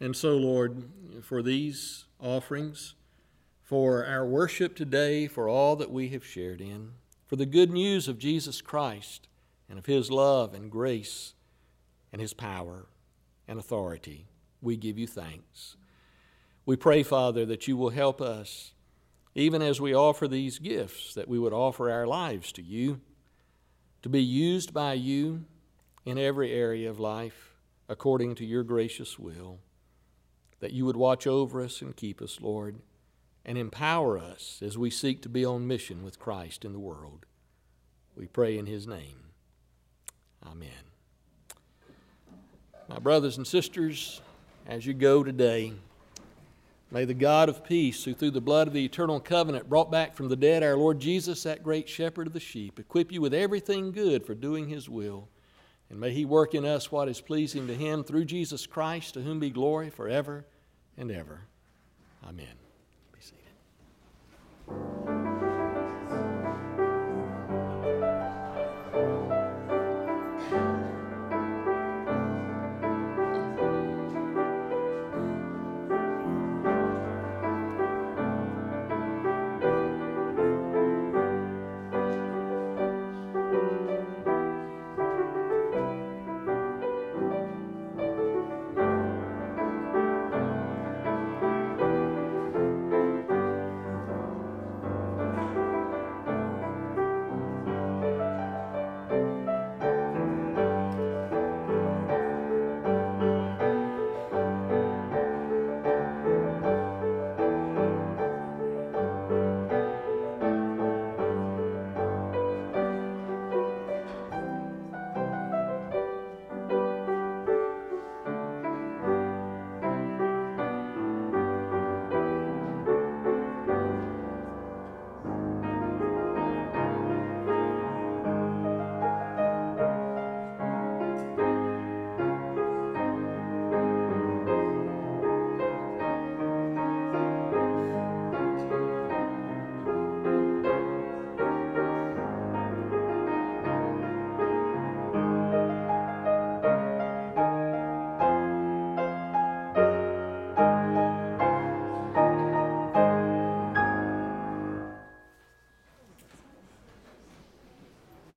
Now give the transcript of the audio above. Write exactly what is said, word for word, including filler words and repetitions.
And so, Lord, for these offerings, for our worship today, for all that we have shared in, for the good news of Jesus Christ and of His love and grace and His power and authority, we give you thanks. We pray, Father, that you will help us, even as we offer these gifts, that we would offer our lives to you, to be used by you in every area of life according to your gracious will, that you would watch over us and keep us, Lord, and empower us as we seek to be on mission with Christ in the world. We pray in His name. Amen. My brothers and sisters, as you go today, may the God of peace, who through the blood of the eternal covenant brought back from the dead our Lord Jesus, that great shepherd of the sheep, equip you with everything good for doing His will. And may He work in us what is pleasing to Him through Jesus Christ, to whom be glory forever and ever. Amen.